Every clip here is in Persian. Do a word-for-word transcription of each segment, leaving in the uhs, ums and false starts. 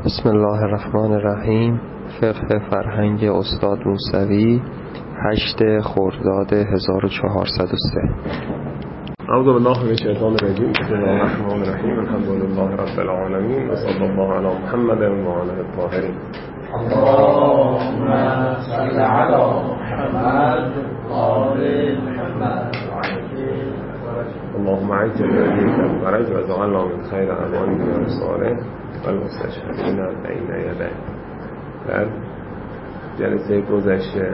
بسم الله الرحمن الرحیم. فقه فرهنگ استاد موسوی، هشت خرداد هزار و چهارصد و سه. اعوذ بالله من الشیطان الرجیم. بسم الله الرحمن الرحیم. الحمد لله رب العالمین و صلی الله علی محمد و آله الطاهرین. اللهم صل علی محمد و آل محمد. اللهم عجل بيدك ورج وجعلنا من خير أعوانك ورسوله والمستشهدين بين يديك. در جلسه گذشته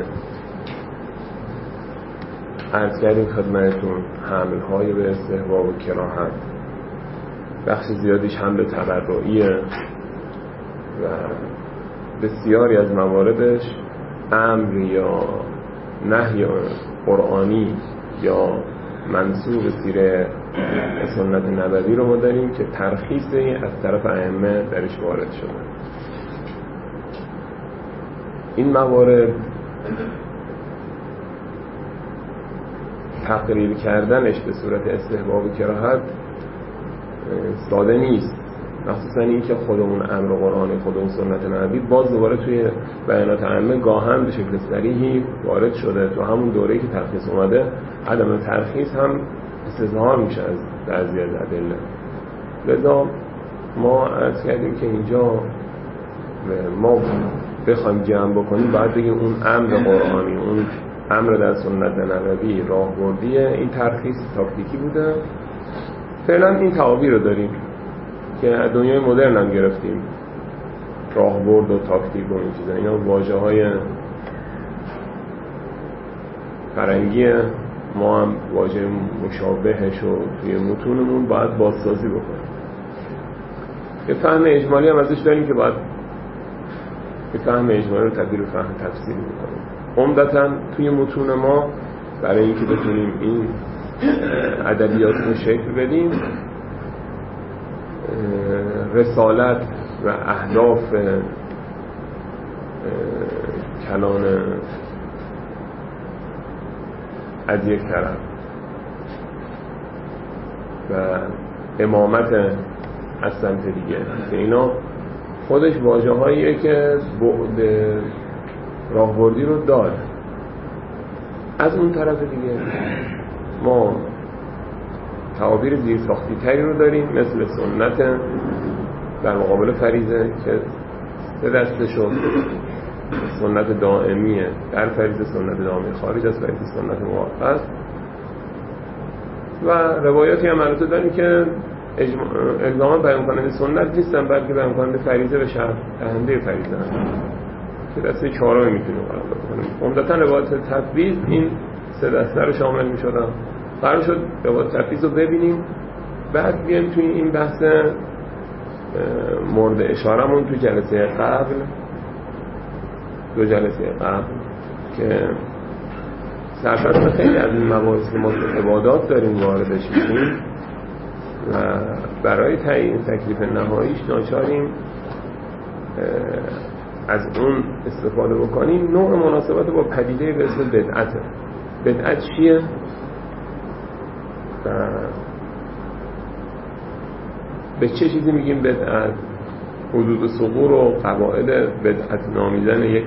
عرض کردیم خدمتتون حمل‌های به استحباب و کراهت، بخش زیادیش هم به تبرعیه و بسیاری از مواردش امر یا نهی قرآنی یا منسوب سیره سنت نبوی رو ما داریم که ترخیصی از طرف ائمه درش وارد شده. این موارد تقریر کردنش به صورت استحباب و کراهت ساده نیست، مخصوصا این که خودمون امر قرآنی خودمون سنت نبوی باز دوباره توی بیانات ائمه گاهن به شکل صریحی وارد شده. تو همون دوره‌ای که ترخیص اومده عدم ترخیص هم استظهار میشه از بعضی از ادله. لذا ما عرض کردیم که اینجا ما بخوایم جمع بکنیم باید بگیم اون امر قرآنی، اون امر در سنت نبوی راهبردیه، این ترخیص تاکتیکی بوده. فعلا این تعابیر رو داریم که از دنیای مدرن هم گرفتیم، راهبرد و تاکتیک و این چیزا، اینا واژه های فرنگیه. ما هم واژه مشابهش رو توی متونمون باید بازسازی بکنیم. یه فهم اجمالی هم ازش داریم که باید یه فهم اجمالی رو تبدیل به فهم تفسیری بکنیم. عمدتاً توی متون ما برای اینکه بتونیم این ادبیات رو شکل بدیم، رسالت و اهداف کلان از یک طرف و امامت از سمت دیگه که اینا خودش واژه هاییه که بعد راهبردی رو داره. از اون طرف دیگه ما تعابیر زیرساختی تری رو داریم، مثل سنت در مقابل فریضه که سه دسته شد. سنت دائمیه در فریضه، سنت دائمی خارج از فریضه، سنت موقت. و روایاتی هم البته داریم که الزاما بیان کننده سنت نیستن، بلکه بیان کننده فریضه و شرط دهنده فریضه هستن که دسته چهارمی میتونیم قرار بکنیم. عمدتاً روایات تفویض این سه دسته رو شامل میشدن. قرار شد روایات تفویض رو ببینیم، بعد بیایم توی این بحث مورد اشارهمون تو جلسه قبل، دو جلسه قبل که سرفصل خیلی از این مباحث که ما تو عبادات داریم واردش میشیم و برای تعیین تکلیف نهاییش ناچاریم از اون استفاده بکنیم. نوع مناسبت با پدیده به اسم بدعته. بدعت چیه؟ و به چه چیزی میگیم بدعت؟ حدود ثغور و قواعد بدعت نامیدن یک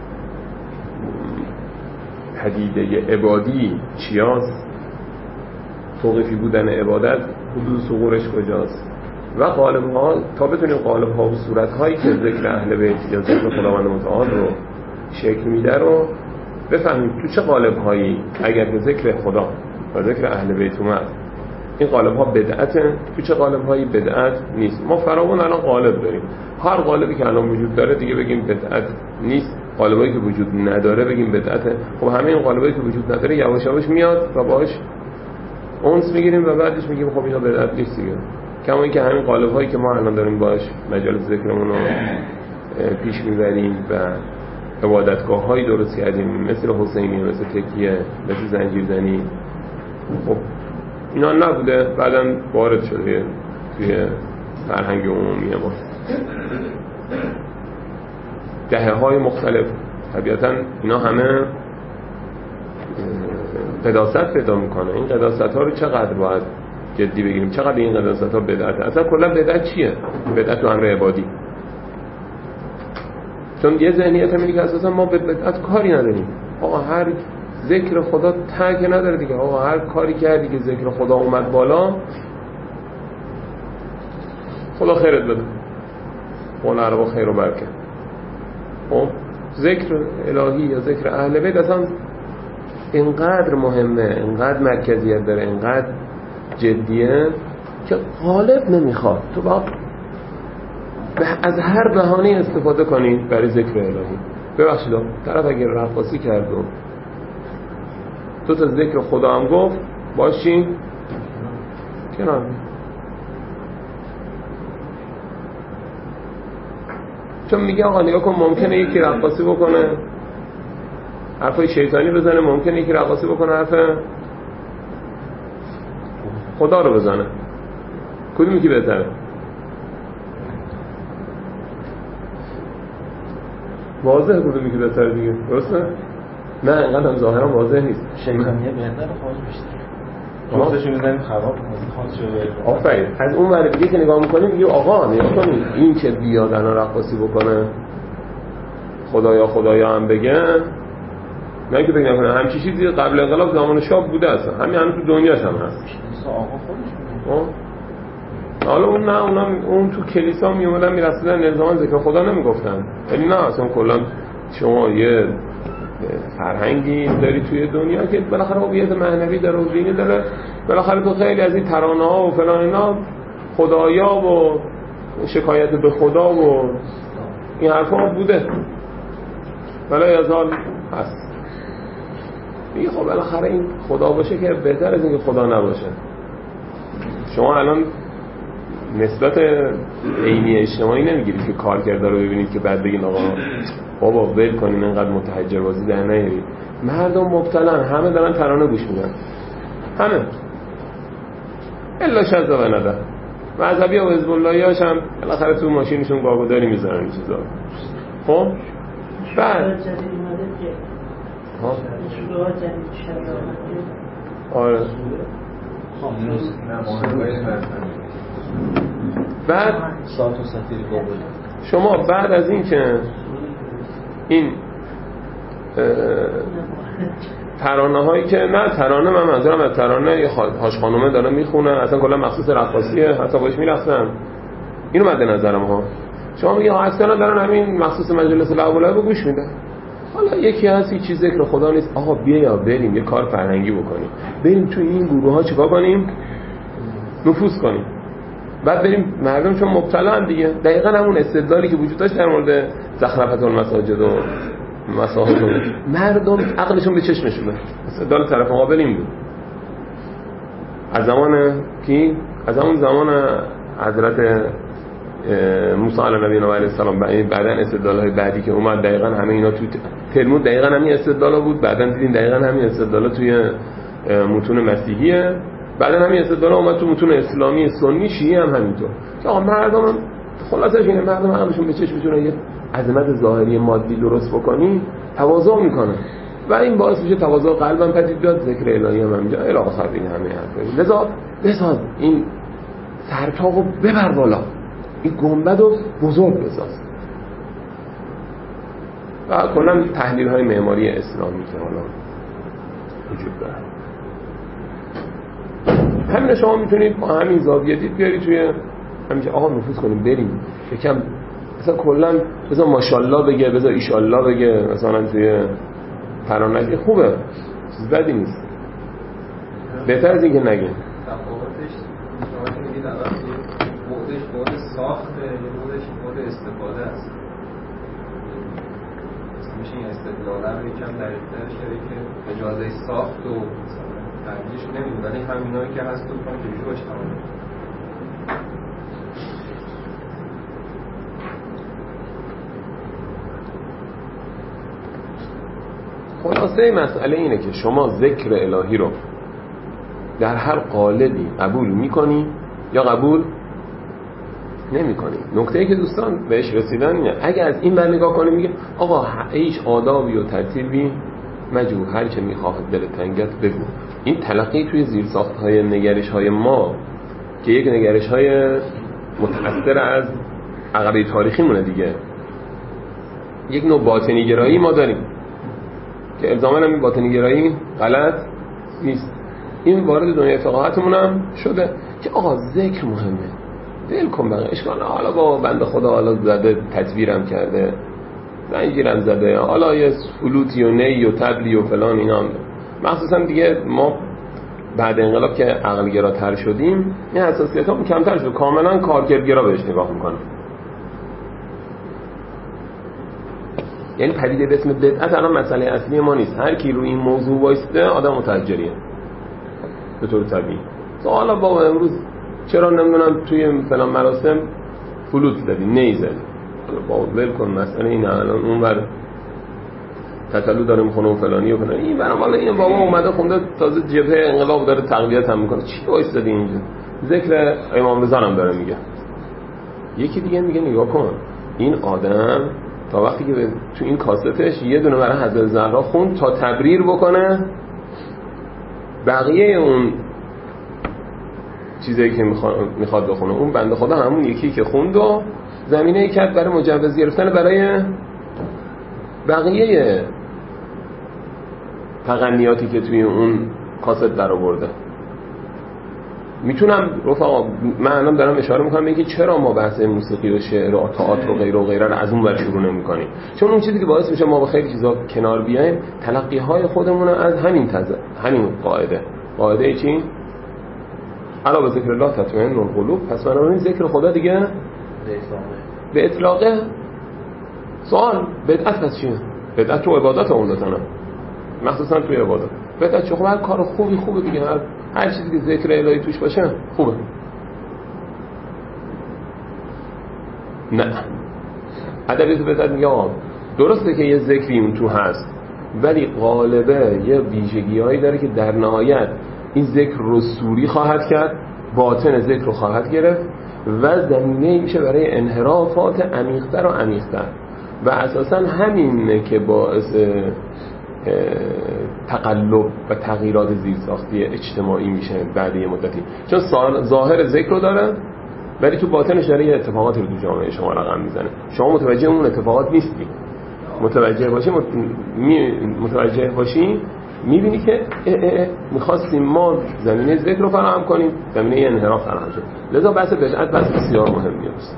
پدیده عبادی چیاست؟ توقیفی بودن عبادت حدود ثغورش کجاست؟ و قالب‌ها، تا بتونیم قالب‌ها و صورت‌هایی که ذکر اهل بیت یا ذکر خداوند متعال رو شکل میده رو بفهمیم تو چه قالب‌هایی اگر به ذکر خدا و ذکر اهل بیت اومد این قالب‌ها بدعته، تو چه قالب‌هایی بدعت نیست. ما فراوان الان قالب داریم، هر قالبی که الان وجود داره دیگه بگیم بدعت نیست، قالبایی که وجود نداره بگیم بدعته. خب همه این قالبایی که وجود نداره یواش یواش میاد و باهاش اونس میگیریم و بعدش میگیم خب اینا بدعت نیست دیگه. کما اینکه همین قالب‌هایی که ما الان داریم باهاش مجال ذکرمون رو پیش میبریم و عبادتگاه‌هایی درست کردیم، مثل حسینی، مثل تکیه، مثل زنجیرزنی، خب اینا نبوده، بعداً وارد شده توی فرهنگ عمومی ما. دهه‌های مختلف طبیعتاً اینا همه قداست پیدا میکنه. این قداست‌ها رو چقدر باید جدی بگیریم، چقدر این قداست‌ها بدعت؟ اصلا کلا بدعت چیه؟ بدعت تو امر عبادی چون یه ذهنیت همینی که اساسا ما به بدعت کاری نداریم. آقا هر ذکر خدا تگ نداره دیگه. آقا هر کاری کردی که ذکر خدا اومد بالا، خدا خیرت بده، قول عربا خیر و برکت. خب ذکر الهی یا ذکر اهل بیت اصلا اینقدر مهمه، اینقدر مرکزیت داره، اینقدر جدیه که غالب نمیخواد تو با از هر بهانه استفاده کنی برای ذکر الهی. ببخشید طرف اگر رقاصی کرد و تو تا ذکر خدا هم گفت باشین کنار. چون میگه آقا نگاه کن، ممکنه یکی رقاصی بکنه حرفای شیطانی بزنه، ممکنه یکی رقاصی بکنه حرف خدا رو بزنه. کدومی که بهتره؟ واضحه کدومی که بهتره دیگه، درسته؟ نه اینقدر هم ظاهرا واضح نیست. شیطانیه بهتره، خواهش بیشتر جفتشو میزنیم خراب خواهد شده. آفرین. از اون ور دیگه که نگاه میکنیم میگه آقا نگاه کنید این که بیاد الان رقاصی بکنه خدایا خدایا هم بگن، نه که بگن نکنه همچی چیزی قبل انقلاب زمان شاه بوده اصلا، همین الان تو دنیاش هم هست. آقا خودش حالا اون نه اونا اون تو کلیسا می اومدن میرسیدن الزاما ذکر خدا نمیگفتن، ولی نه اصلا کلا شما یه فرهنگی داری توی دنیا که بالاخره هویت معنوی داره و دینی داره، بالاخره تو خیلی از این ترانه ها و فلان اینا خدایا و شکایت به خدا و این حرفا بوده، ولی یزال هست. میگه خب بالاخره این خدا باشه که بهتر از اینکه خدا نباشه. شما الان نسبت عینی اجتماعی نمیگیرید که کار کرده رو ببینید که بعد بگین آقا بابا ول کنین اینقدر متحجر بازی در نیارید. مردم مبتلن، همه دارن ترانه گوش میدن، همه الا شذ و نده. مذهبی و حزب اللهی هاشم بالاخره تو ماشینشون گاگوداری میذارن این چیزا. خب بعد ها آره بعد شما بعد از این که این ترانه هایی که نه ترانه من منظورم از ترانه هاش خانومه داره میخونه اصلا کلا مخصوص رقاصیه، حتی باش میرقصن، اینو مد نظرم ها. شما میگه اصلا دارن همین مخصوص مجلس الاولیا رو گوش میدن. حالا یکی هست هیچ چیز ذکر خدا نیست، آقا بیا یا بریم یه کار فرهنگی بکنیم، بریم تو این گروه ها چیکار کنیم، نفوذ کنیم، بعد بریم مردم چون مبتلا دیگه. دقیقاً همون استدلالی که وجود داشت در مورد زخرفت المساجد و مساحت مردم عقلشون به چشمشونه، استدلال طرف مقابل این بود. از زمان کی؟ از همون زمان حضرت موسی علیه نبی و علیه السلام، بعدن استدلال‌های بعدی که اومد دقیقاً همه اینا تو تلمود دقیقاً همین استدلالا بود، بعدن دیدین دقیقاً همین استدلالا توی متون مسیحیه، بعدن همین استدلالا اومد تو متون اسلامی سنی شیعه هم همینطور که آقا مردم خلاصش اینه مردم عقلشون به چشمشون یه عظمت ظاهری مادی درست بکنی تواضع میکنه و این باعث میشه تواضع قلبم پدید بیاد، ذکر الهی هم همینجا الی آخر این همه حرفا. لذا بساز این سرطاقو ببر بالا، این گنبدو بزرگ بساز. و کلا تحلیل های معماری اسلامی که حالا وجود داره، همین شما میتونید با همین زاویه دید بیاری توی همینجا آقا نفوذ کنیم، بریم یکم مثلا کلا بذار ماشاءالله بگه، بذار ایشالله بگه، مثلا توی ترانه خوبه، چیز بدی نیست، بهتر از این که نگه. تفاوتش شما که میگید الان بعدش بعد ساخته یا بعدش بعد استفاده است. میشه این استدلاله رو یکم دقیق‌ترش کرد که اجازه ساخت و مثلا ترجیحش نمیدونه، ولی همینایی که هست تو کنه که روش تمام. خلاصه مسئله اینه که شما ذکر الهی رو در هر قالبی قبول میکنی یا قبول نمیکنی. نکته ای که دوستان بهش رسیدن اینه اگه از این بر نگاه کنیم میگه آقا هیچ آدابی و ترتیبی مجبور، هر چه میخواد دل تنگت بگو. این تلقی توی زیرساخت های نگرش های ما که یک نگرش های متأثر از عقبه تاریخی مونه دیگه، یک نوع باطنی گرایی ما داریم که الزاماً هم این باطنی گرایی غلط نیست. این وارد دنیای فقاهتمون هم شده که آقا ذکر مهمه، ول کن بقیه اشکال نه، حالا با بنده خدا حالا زده تدبیرم کرده زنجیرم زده حالا یه فلوتی و نی و تبلی و فلان اینا هم. مخصوصا دیگه ما بعد انقلاب که عقلگراتر شدیم این حساسیت ها کمتر شد، کاملا کارگرگرا بهش نگاه میکنه. یعنی پدیده به اسم بدعت الان مسئله اصلی ما نیست، هر کی روی این موضوع وایسته آدم متحجریه به طور طبیعی. حالا بابا امروز چرا نمیدونم توی فلان مراسم فلوت زدی نی زدی، بابا ول کن مسئله اینه، الان اون ور تطلو داره میخونه و فلانی و فلانی، این برام حالا این بابا اومده خونده تازه جبهه انقلاب داره تقویت هم میکنه، چی وایسادی اینجا؟ ذکر امام رضا هم داره میگه. یکی دیگه میگه نگاه کن این آدم تا وقتی که تو این کاستش یه دونه برای حضرت زهرا خوند تا تبریر بکنه بقیه اون چیزایی که میخواد بخونه، اون بنده خدا همون یکی که خوند و زمینه کرد برای مجوز گرفتن برای بقیه تغنیاتی که توی اون کاست در آورده. میتونم رفقا من الان دارم اشاره میکنم اینکه چرا ما بحث موسیقی و شعر و تئاتر و غیره و غیره رو از اون ور شروع نمی‌کنیم، چون اون چیزی که باعث میشه ما با خیلی چیزا کنار بیایم تلقی های خودمون از همین تز... همین قاعده قاعده چی؟ الا به ذکر الله تطمئن القلوب. پس بنابراین ذکر خدا دیگه به اطلاقه. سوال بدعت پس چیه؟ بدعت تو عبادت عمدتاً، مخصوصا توی عبادت بدعت چه؟ خب هر کار خوبی خوبه دیگه، هر هر چیزی که ذکر الهی توش باشه خوبه. نه ادبیات بدعت میگه آقا درسته که یه ذکری اون تو هست ولی غالبه یه ویژگی‌هایی داره که در نهایت این ذکر رو سوری خواهد کرد، باطن ذکر رو خواهد گرفت و زمینه میشه برای انحرافات عمیق‌تر و عمیق‌تر و اساساً همینه که باعث تقلب و تغییرات زیرساختی اجتماعی میشه بعد یه مدتی، چون ظاهر ذکر رو داره ولی تو باطنش داره یه اتفاقاتی رو تو جامعه شما رقم میزنه. شما متوجه اون اتفاقات نیستی، متوجه باشی مت... می... متوجه باشی میبینی که میخواستیم ما زمینه ذکر رو فراهم کنیم، زمینه انحراف فراهم شد. لذا بحث بدعت بحث بسیار مهمی است.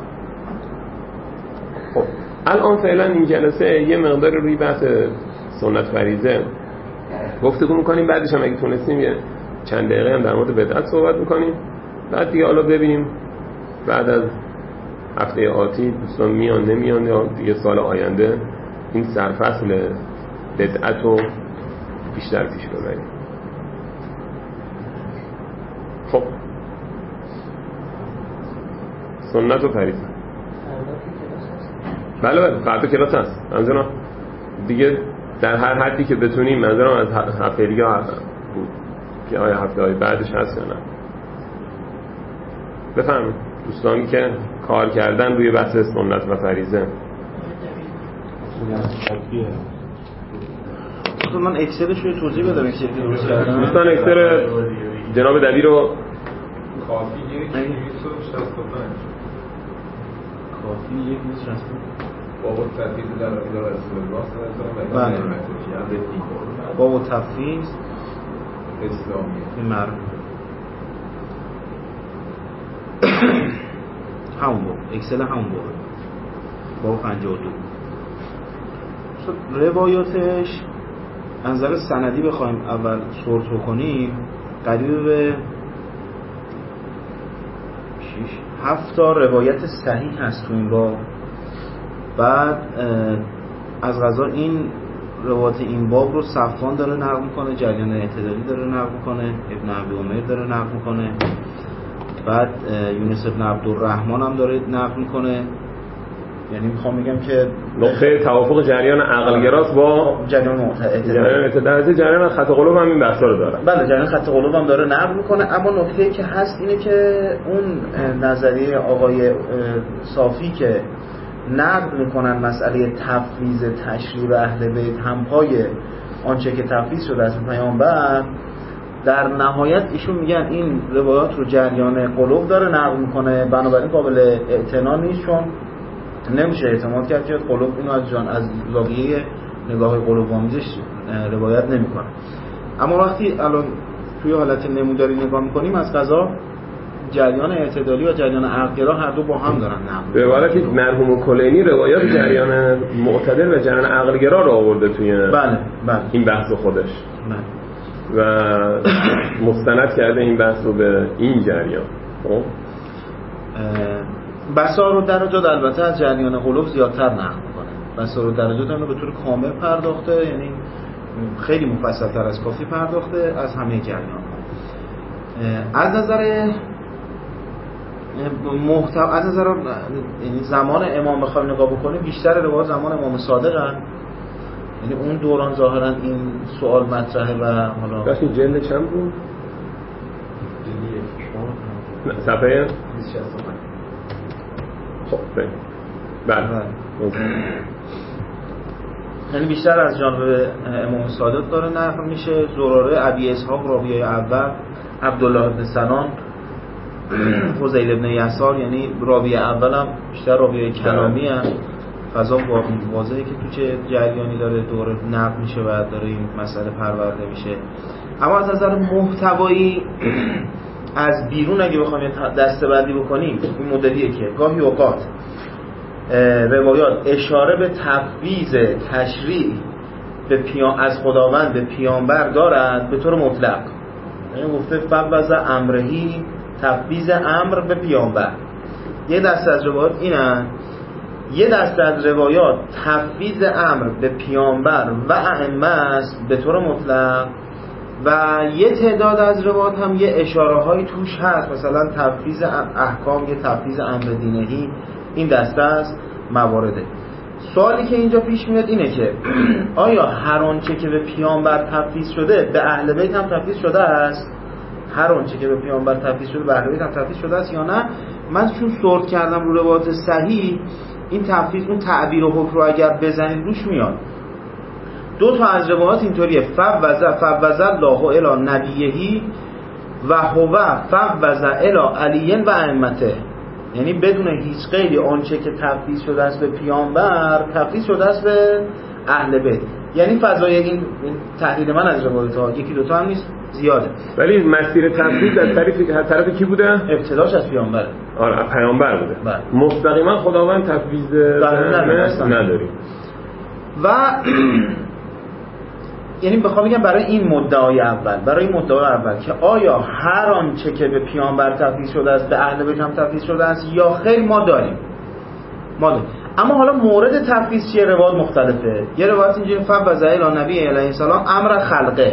خب الان فعلا این جلسه یه مقدار روی بحث سنت فریضه گفتگو میکنیم، بعدش هم اگه تونستیم یه چند دقیقه هم در مورد بدعت صحبت میکنیم، بعد دیگه حالا ببینیم بعد از هفته آتی دوستان میان نمیان یا دیگه سال آینده این سرفصل بدعت رو بیشتر پیش ببریم. خب سنت و فریضه بله بله فردا کلاس هست منظورم دیگه در هر حدی که بتونیم، منظورم از هفته دیگه بود که آیا هفته های بعدش هست یا نه. بفهم دوستانی که کار کردن روی بحث سنت و فریضه. من اکسلش رو توضیح بدم اکسل که درست کردم. دوستان اکسل جناب دبیر رو کافی یک شصت و پنج کافی یک شصت و پنج باب التفویض در اداره رسول الله صلی الله علیه و آله. باب التفویض اسلامی این معروف همون باب اکسل همون باب باب پنجاه و دو. روایاتش از نظر سندی بخوایم اول سورت بکنیم قریب به شش هفت تا روایت صحیح هست تو این باب. بعد از قضا این روایت این باب رو صفوان داره نقل میکنه، جریان اعتدالی داره نقل میکنه، ابن ابی عمر داره نقل میکنه، بعد یونس ابن عبدالرحمن هم داره نقل میکنه. یعنی میخوام بگم که نقطه توافق جریان عقلگراست با جریان اعتدالی، جریان اعتدالی، جریان خط قلوب هم این بحثا رو داره. بله جریان خط قلوب هم داره نقل میکنه. اما نکته‌ای که هست اینه که اون نظریه آقای صافی که نقد میکنن مسئله تفویض تشریع اهل بیت همپای آنچه که تفویض شده از پیامبر، در نهایت ایشون میگن این روایات رو جریان قلوب داره نقل میکنه، بنابراین قابل اعتنا نیست، چون نمیشه اعتماد کرد که قلوب اینو از جان از زاویه نگاه قلوب آمیزش روایت نمیکنه. اما وقتی الان توی حالت نموداری نگاه میکنیم از قضا جریان اعتدالی و جریان عقل‌گرا هر دو با هم دارن نقل. به عبارتی مرحوم کلینی روایات جریان معتدل و جریان عقل‌گرا رو آورده توی بله بله این بحث خودش. بله. و مستند کرده این بحث رو به این جریان. خب بسار و درجات البته از جریان قلوب زیادتر نقل میکنه. بسار و درجات هم رو به طور کامل پرداخته، یعنی خیلی مفصل‌تر از کافی پرداخته از همه جریان. از نظر محتوا از نظر یعنی زمان امام بخوایم نگاه بکنیم بیشتر روایات زمان امام صادقن، یعنی اون دوران ظاهرا این سوال مطرحه و حالا راست این جلد چند بود؟ نه صفحه بیست و شش. خب بله یعنی بیشتر از جانب امام صادق داره نقل میشه. زراره، ابی اسحاق راوی اول، عبدالله بن سنان، فضیل ابن یسار، یعنی راوی اول هم بیشتر راوی کلامی هم فضا واضحه که تو چه جریانی داره دور نقل میشه و داره این مسئله پرورده میشه. اما از نظر محتوایی از بیرون اگه بخوایم دسته‌بندی بکنیم این مدلیه که گاهی اوقات روایات اشاره به تفویض تشریع به پیام از خداوند به پیامبر دارد به طور مطلق، یعنی گفته فوض امرهی تفویض امر به پیامبر. یه دسته از روایات اینن، یه دسته از روایات تفویض امر به پیامبر و ائمه است به طور مطلق و یه تعداد از روایات هم یه اشاره های توش هست، مثلا تفویض احکام، یه تفویض امر دینهی. این دسته از موارده. سوالی که اینجا پیش میاد اینه که آیا هر آنچه که به پیامبر تفویض شده به اهل بیت هم تفویض شده است؟ هر آنچه که به پیامبر تفویض شده به اهل بیت هم تفویض شده است یا نه؟ من چون سورت کردم رو روایات صحیح این تفویض اون تعبیر و حکم رو اگر بزنید روش میاد. دو تا از روایات اینطوریه، فوض فوض الله الی نبیه و هو فوض الی علی و ائمته، یعنی بدون هیچ قیدی آنچه که تفویض شده است به پیامبر تفویض شده است به اهل بیت. یعنی فضای این تحلیل من از روایات ها یکی دوتا هم نیست، زیاده. ولی مسیر تفویض از طرف طرف کی بوده؟ ابتداش از پیامبره. آره پیامبر بوده. بله. مستقیما خداوند تفویض نداریم. و یعنی بخوام بگم برای این مدعای اول برای این مدعای اول که آیا هر آنچه که به پیامبر تفویض شده است به اهل بیت هم تفویض شده است یا خیر، ما داریم ما داریم. اما حالا مورد تفویض چیه؟ روایات مختلفه. یه روایت اینجوری فوض الی نبی علیه السلام امر خلقه،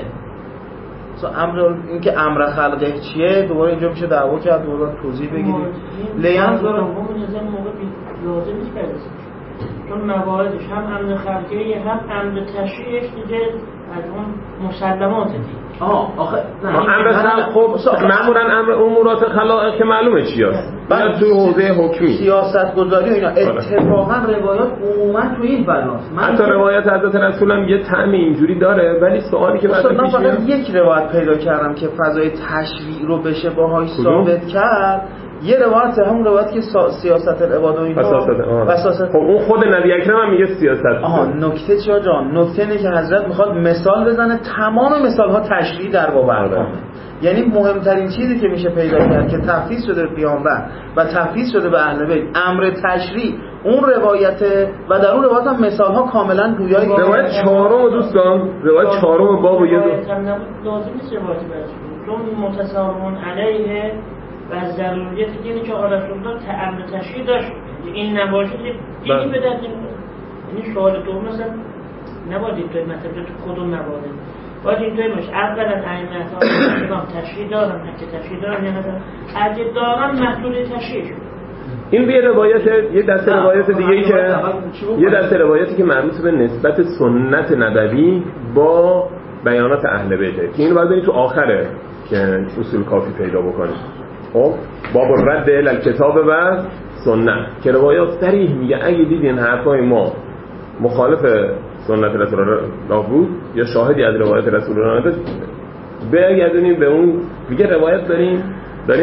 امر این که امر خلقه چیه دوباره اینجا میشه دعوا کرد، دوباره توضیح بگیریم. لیان داره موقع نظام موقع لازم نیست برسه، چون مواردش هم امر خلقه هم امر تشریعش دیگه از اون مسلمات دیگه. آه آخه امر خلق خب معمولا امر امورات خلائق که معلومه چی هست بعد تو حوزه حکمی سیاست گذاری و اینا اتفاقا روایات عموما تو این بناست. حتی روایت حضرت رسول هم یه طعم اینجوری داره. ولی سوالی که بعد من فقط یک روایت پیدا کردم که فضای تشریع رو بشه باهاش ثابت کرد. یه روایت همون روایت که سیاست العباد و اینا وساست. خب اون خود نبی اکرم هم میگه سیاست. آها نکته چیه جان؟ نکته اینه که حضرت میخواد مثال بزنه، تمام مثال ها تشریع در باب احکامه. یعنی مهمترین چیزی که میشه پیدا کرد که تفویض شده به پیامبر و تفویض شده به اهل بیت امر تشریع اون روایت و در اون روایت هم مثال ها کاملا گویای روایت چهارم دوستان روایت چهارم باب و یه لازم نیست روایت برش چون متساوون علیه و از ضروریت اینه که رسول الله تعمد تشریع داشت. این نباشه دیگه به درد یعنی سوال دوم مثلا نباید اینطوری مثلا تو کدوم موارد باید اینطوری باشه اولا ائمه ها تشریع دارن که تشریع دارن یا ندارن اگه دارن محدود تشریع شد. این یه روایت یه دسته روایت دیگه ای که یه دسته روایتی که مربوط به نسبت سنت نبوی با بیانات اهل بیته که اینو بعد تو آخره که اصول کافی پیدا بکنیم. خب باب رد ال کتاب و سنت که روایات صریح میگه اگه دیدین حرفای ما مخالف سنت رسول الله بود یا شاهدی از روایت رسول الله داشت برگردونیم به اون. میگه روایت داریم داریم از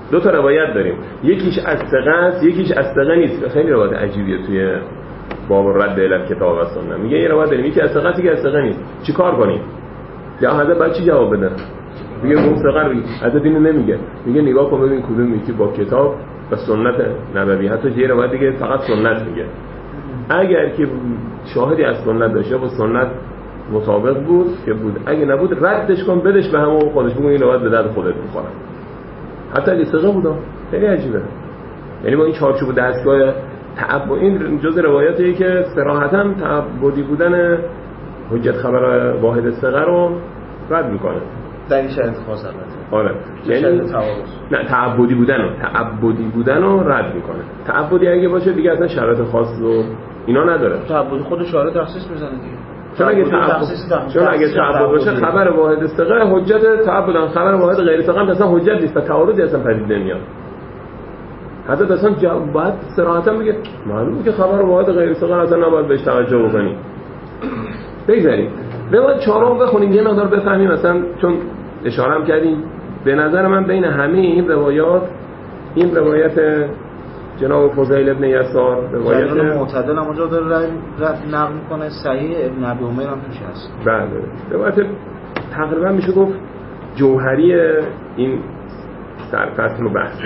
دو تا روایت داریم، یکیش از ثقه است، یکیش از ثقه نیست. خیلی روایت عجیبیه توی باب رد الی کتاب و سنت. میگه یه روایت داریم یکی از ثقه است یکی از ثقه نیست، چیکار کنیم؟ یا حضرت بعد چی جواب بده؟ میگه اون ثقه حضرت اینو نمیگه، میگه نگاه کن ببین کدوم یکی با کتاب و سنت نبوی. حتی یه روایت دیگه فقط سنت میگه. اگر که شاهدی از سنت داشته با سنت مطابق بود که بود، اگه نبود ردش کن بدش به همون خودش، بگو این روایت به درد خودت میخوره. حتی اگه ثقه بود. خیلی عجیبه. یعنی با این چارچوب دستگاه تعبد، این جزء روایاتیه که صراحتاً تعبدی بودن حجت خبر واحد ثقه رو رد میکنه. در این شرط خاص البته. آره. یعنی نه تعبدی بودن رو تعبدی بودن رو رد میکنه. تعبدی اگه باشه دیگه اصلا شرط خاص رو اینا نداره. تعبدی خود شارع تخصیص میزنه دیگه. چون اگه تعبد چون اگه تعبد باشه خبر واحد ثقه حجت تعبدن، خبر واحد غیر ثقه اصلا حجت نیست و تعارضی اصلا پدید نمیاد. حتی اصلا باید صراحتا بگه معلومه که خبر واحد غیر ثقه اصلا نباید بهش توجه بکنیم. بگذاریم روایت چهارم بخونیم یه مقدار بفهمیم، مثلا چون اشاره هم کردیم به نظر من بین همه این روایات این روایت جناب فضیل ابن یسار روایت معتدل هم اونجا داره نقل میکنه، صحیح ابن ابی عمر هم توش هست. بله روایت تقریبا میشه گفت جوهری این سرفصل رو بحث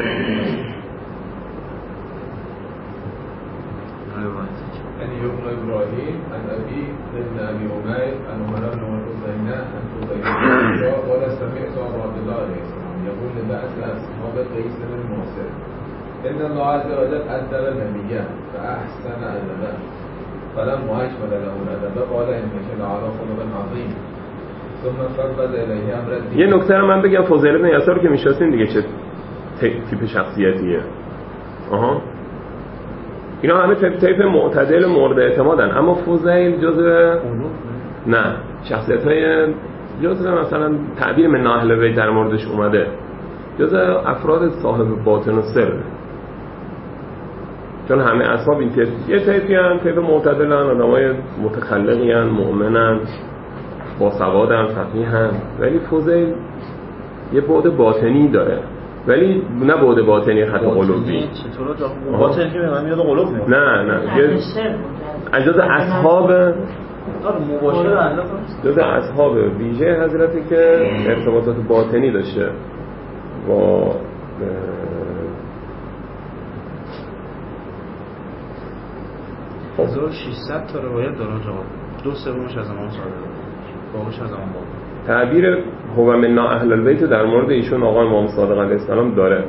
یعنی ابن ابراهیم از ابی ابن ابی عمر ان عمر بن حسین ان فضیل قال سمعت ابا عبدالله علیه السلام یقول لبعض اصحاب قیس بن موسر ان الله عز وجل ادب نبیه فاحسن ادبه فلما اكمل له الادب قال انك لعلى خلق عظیم ثم فبد الیه امر الدین. یه نکته رو من بگم، فضیل بن یسار رو که میشناسین دیگه چه تیپ شخصیتیه. آها اینا همه تیپ معتدل مورد اعتمادن، اما فضیل جزء نه شخصیت‌های جزء مثلا تعبیر من اهل بیت در موردش اومده جزء افراد صاحب باطن و سر، چون همه اصحاب این تیپ یه تیپی هم تیپ معتدلن، آدمای متخلقی ان، مؤمنن، با سوادن، فقیهن، ولی فضیل یه بعد باطنی داره، ولی نه بعد باطنی خط قلوبی. چطور جا باطنی که من میاد قلوب میاد؟ نه نه از جز اصحاب مباشر الله جز اصحاب ویژه حضرتی که ارتباطات باطنی داشته با هزار و ششصد تا روایت داره جواب، دو سومش از امام صادق، باقیش از امام باقر. تعبیر هو منا اهل البیت در مورد ایشون آقا امام صادق علیه السلام داره.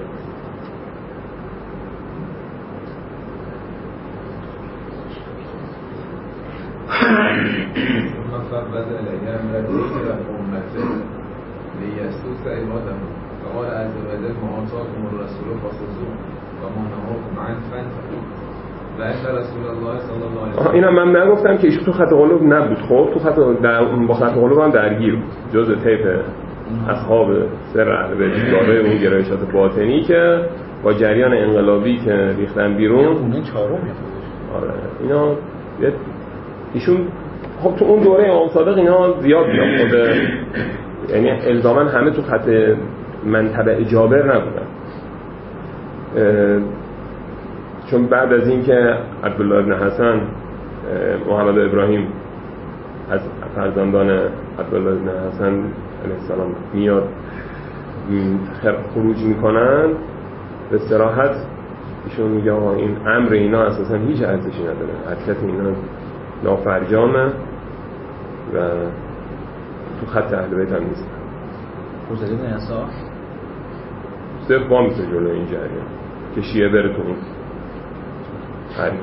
فبد الیه امر الدین و امته لیستوس عبادهم فقال عز وجل ما آتاکم الرسول فخذوه و ما نهاکم عنه فانتهوا و ان رسول الله صلی الله علیه و آله. اینا من نگفتم که ایشون تو خط قلوب نبود، خب تو خط در... با خط قلوب هم درگیر بود، جزء طیف اصحاب سر اهل بیت داره اون گرایشات باطنی که با جریان انقلابی که ریختن بیرون اون چهارم میاد. آره اینا ایشون خب تو اون دوره امام صادق اینا زیاد میاد خود، یعنی الزاما همه تو خط منطبع جابر نبودن، چون بعد از این که عبدالله بن حسن محمد ابراهیم از فرزندان عبدالله بن حسن علیه السلام میاد خروج میکنن به صراحت ایشون میگه آقا این امر اینا اساسا هیچ ارزشی نداره، حرکت اینا نافرجامه و تو خط اهل بیت هم نیست. فضیل بن یسار صرف با میشه جلو این جریان که شیعه بره تو اون حرکت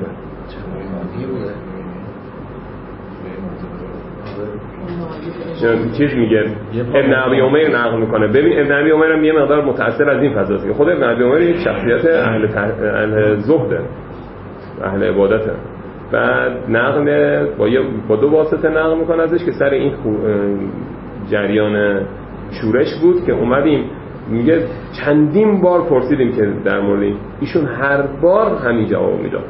چیز میگه ابن ابی عمر نقل میکنه. ببین ابن ابی عمر هم یه مقدار متأثر از این فضاست که خود ابن ابی عمر یک شخصیت اهل اهل زهده، اهل عبادته، بعد نقل با, با دو واسطه نقل میکنه ازش که سر این جریان شورش بود که اومدیم میگه چندین بار پرسیدیم که در مورد این، ایشون هر بار همین جواب میداد.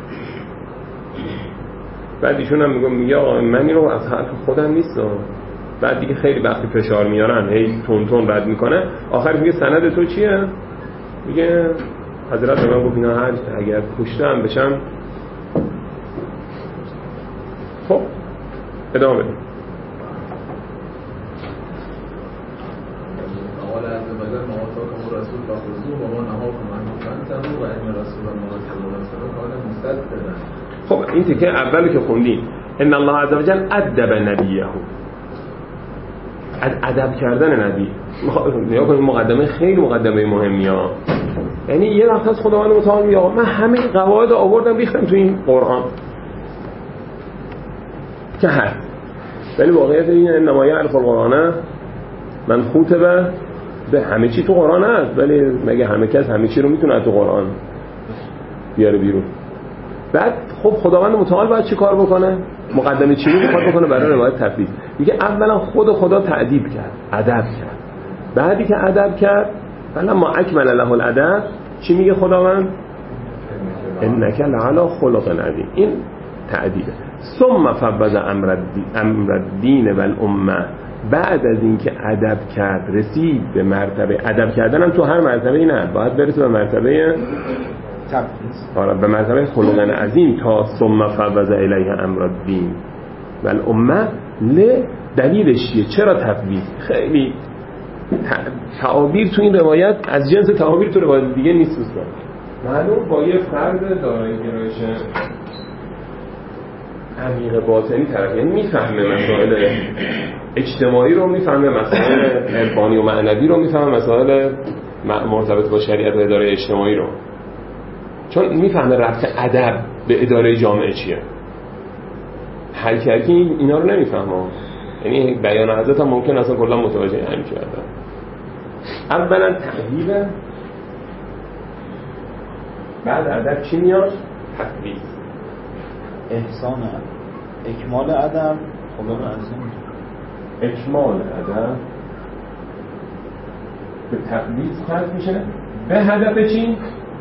بعد ایشون هم میگه میگه آقا من این رو از حرف خودم نیستم، بعد دیگه خیلی وقتی فشار میارن هی تون تون رد میکنه، آخر میگه سند تو چیه؟ میگه حضرت من گفت اینا هر اگر کشتم بشم. خب ادامه بدیم. قال عز وجل ما آتاكم الرسول فخذوه وما نهاكم عنه فانتهوا وان رسول الله صلی الله علیه و آله کان مصدقا. خب این تیکه اولی که خوندیم ان الله عز وجل ادب نبیه، ادب کردن نبی. نیا کنید مقدمه خیلی مقدمه مهمی ها. یعنی یه وقت از خداوند متعال میگه من همه قواعد آوردم ریختم تو این قرآن که هست، ولی واقعیت اینه انما یعرف القرآن من خوتبه به همه چی تو قرآن هست، ولی مگه همه کس همه چی رو میتونه تو قرآن بیاره بیرون؟ بعد خب خداوند متعال باید چی کار بکنه؟ مقدمه چی رو میخواد بکنه برای روایت تفویض؟ میگه اولا خود خدا تعدیب کرد، ادب کرد. بعدی که ادب کرد فلا ما اکمل له الادب، چی میگه خداوند؟ انک لعلی خلق عظیم. این تعدیبه. ثم فوض امر الدین و الامه، بعد از اینکه ادب کرد رسید به مرتبه ادب کردن، هم تو هر مرتبه نه باید برسه به مرتبه تفویض، آره به مرتبه خلق عظیم تا ثم فوض الیه امر الدین و الامه. ل دلیلش چیه؟ چرا تفویض؟ خیلی تعابیر تو این روایت از جنس تعابیر تو روایت دیگه نیست دوستان. معلوم با یه فرد دارای گرایش عمیق باطنی طرف، یعنی میفهمه مسائل اجتماعی رو، میفهمه مسائل عرفانی و معنوی رو، میفهمه مسائل مرتبط با شریعت و اداره اجتماعی رو، چون میفهمه ربط ادب به اداره جامعه چیه. هر کی اینا رو نمیفهمه، یعنی بیان حضرت هم ممکن اصلا کلا متوجه نمیشه. اولا تأدیب، بعد ادب چی میاد؟ تفویض. احسان اکمال ادب خلق عظیم. اکمال ادب به تفویض ختم میشه به هدف چی؟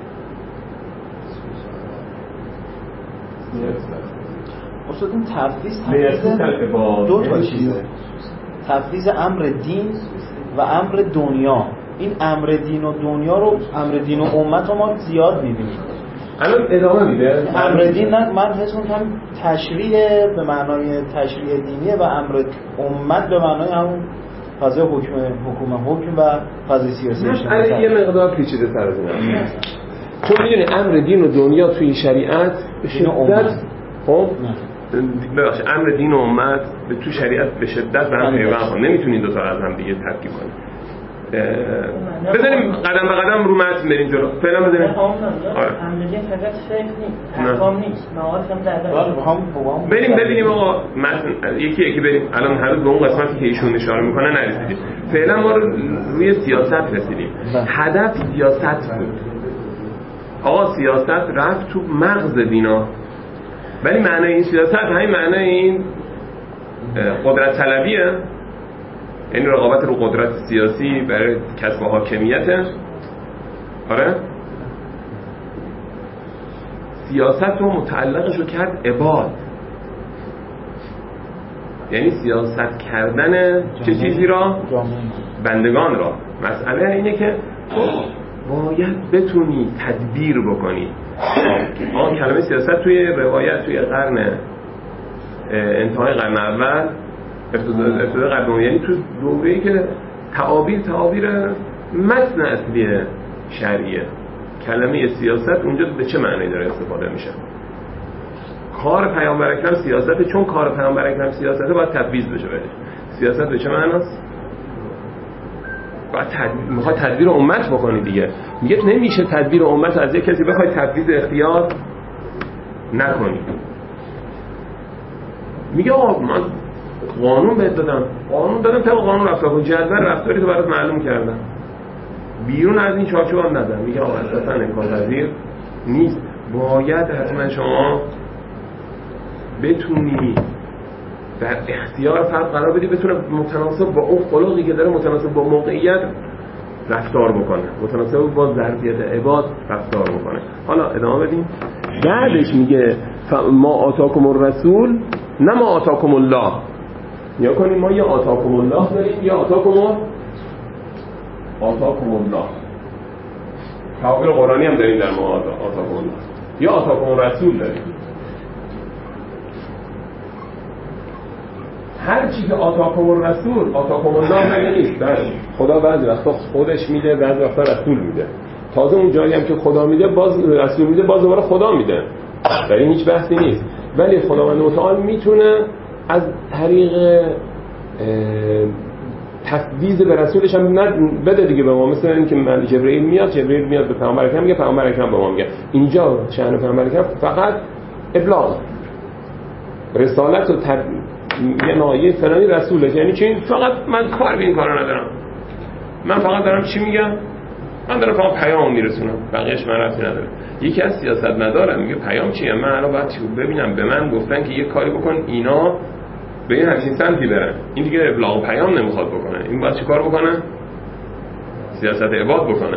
اصلا این تفویض دو تا چیزه، تفویض امر دین و امر دنیا. این امر دین و دنیا رو، امر دین و امت رو ما زیاد میبینیم. الان ادامه میده امر دین، نه من حس میکنم تشریع به معنای تشریع دینیه و امر امت به معنای همون فضای حکم حکومت حکم و فضای سیاسی. الان یه مقدار پیچیده تر از اینه، چون میدونی امر دین و دنیا توی شریعت به شدت، خب ببخش امر دین و امت به تو شریعت به شدت به هم پیوند خواهد، نمیتونین دو تا از هم دیگه ترکیب کنید. بذاریم قدم به قدم رو متن بریم جلو. فعلا بذاریم امر دین فقط فقه نیست، احکام نیست، معارف هم در هم بریم ببینیم آقا متن یکی یکی بریم. الان هنوز به اون قسمتی که ایشون اشاره میکنه نرسیدیم. فعلا ما روی سیاست رسیدیم. هدف سیاست بود. آقا سیاست رفت تو مغز دینا، ولی معنای این سیاست همین معنای این قدرت طلبیه، یعنی رقابت رو قدرت سیاسی برای کسب حاکمیت. آره سیاست رو متعلقش رو کرد عباد، یعنی سیاست کردن چه چیزی را؟ بندگان را. مسئله اینه که باید بتونی تدبیر بکنی. آن کلمه سیاست توی روایت توی قرن انتهای قرن اول، ابتدای قرن دوم، یعنی تو دوره‌ای که تعابیر تعابیر متن اصلی شرعیه، کلمه سیاست اونجا به چه معنی داره استفاده میشه؟ کار پیامبر اکرم سیاسته، چون کار پیامبر اکرم سیاسته باید تفویض بشه بهش. سیاست به چه معناست؟ باید تدبیر، میخواد تدبیر امت بکنی دیگه. میگه نمیشه تدبیر امت از یک کسی بخوای تفویض اختیار نکنی. میگه آقا من قانون بهت دادم، قانون دادم تا قانون رفتار کن، جدول رفتاری تو برات معلوم کردم، بیرون از این چارچوب هم ندارم. میگه آقا اساسا امکان‌پذیر نیست، باید حتما شما بتونی در اختیار فرد قرار بدی، بتونه متناسب با اون خلقی که داره، متناسب با موقعیت رفتار بکنه، متناسب با ظرفیت عباد رفتار بکنه. حالا ادامه بدیم. بعدش میگه ما آتاکم الرسول نه ما آتاکم الله. یا کنیم ما یا آتاکم الله داریم یا آتاکم آتاکم الله. تعابیر قرآنی هم داریم در ما آتاکم الله، یا آتاکم رسول داریم. هر چی که آتاکم الرسول آتاکم الله نیست. خدا بعضی وقتا خودش میده، بعضی وقتا رسول میده. تازه اون جایی هم که خدا میده باز رسول میده، باز دوباره خدا میده. در این هیچ بحثی نیست. ولی خداوند متعال میتونه از طریق تفویض به رسولش هم بده دیگه به ما. مثل این که من جبرئیل میاد، جبرئیل میاد به پیامبر اکرم میگه، پیامبر اکرم به ما میگه. اینجا شأن پیامبر اکرم فقط ابلاغ رسالت و تب... یه نایه فلانی رسوله. یعنی چی؟ فقط من کار به این کارا ندارم، من فقط دارم چی میگم؟ من دارم فقط پیام میرسونم، بقیه‌اش من ربطی نداره. یکی از سیاست ندارم میگه پیام چیه؟ من الان باید ببینم به من گفتن که یه کاری بکن اینا به این همچین سمتی برن، این دیگه ابلاغ پیام نمیخواد بکنه، این باید چی کار بکنه؟ سیاست عباد بکنه.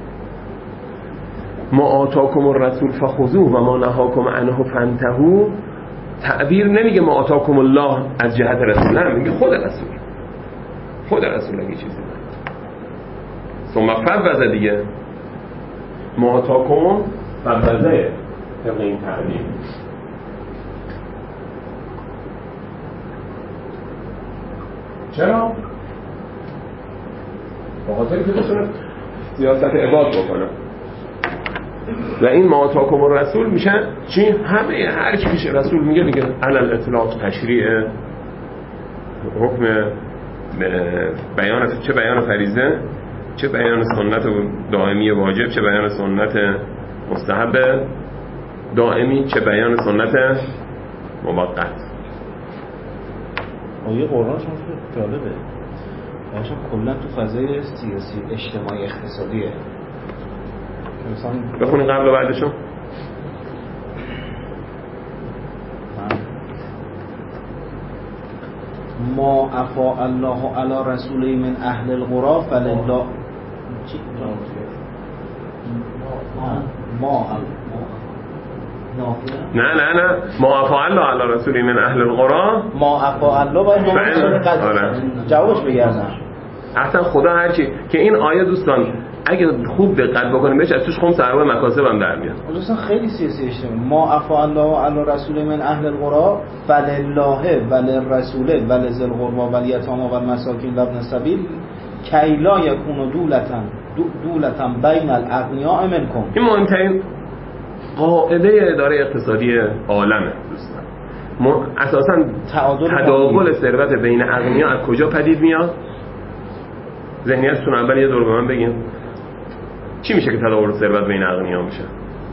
ما آتاکم الرسول فخذوه و ما نهاکم عنه فانتهوا. تعبیر نمیگه ما آتاکم الله از جهت رسول، نه میگه خود رسول، خود رسول اگه چیزی ثم فوض دیگه ما آتاکم فوضه طبق این تعبیر. چرا؟ با خاطر که بتونه سیاست عباد بکنه. و این ما آتاکم الرسول میشه چی؟ همه هر چی میشه رسول میگه دیگه علل اطلاق، تشریع، حکم بیان، چه بیان فریضه، چه بیان سنت دائمی واجب، چه بیان سنت مستحب دائمی، چه بیان سنت موقت. آیه قرآن شما جالبه، باشم کلا تو فضای سیاسی اجتماعی اقتصادیه. مثلا بخونیم قبل و بعدشون. ما افا الله علی رسوله من اهل القرى فلله ما نه نه نه ما افا الله علی رسوله من اهل القرى، ما افا الله باید جوابش بگردن. اصلا خدا هرچی که این آیه دوستان اگه خوب دقت بکنیم بهش از توش خمس ارباع مکاسب هم در میاد. دوستان خیلی سیاسی اجتماعی. ما افا الله علی رسول من اهل القرى فلله وللرسول ولذی القربى والیتامی والمساکین وابن السبیل کی لا یکون دولتا دولتا بین الاغنیاء منکم. این مهمترین قاعده اداره اقتصادی عالمه دوستان. اساسا تداول ثروت بین اغنیا از کجا پدید میاد؟ ذهنیتتون اول یه دور به من بگین چی میشه که تداول ثروت بین اغنیا میشه؟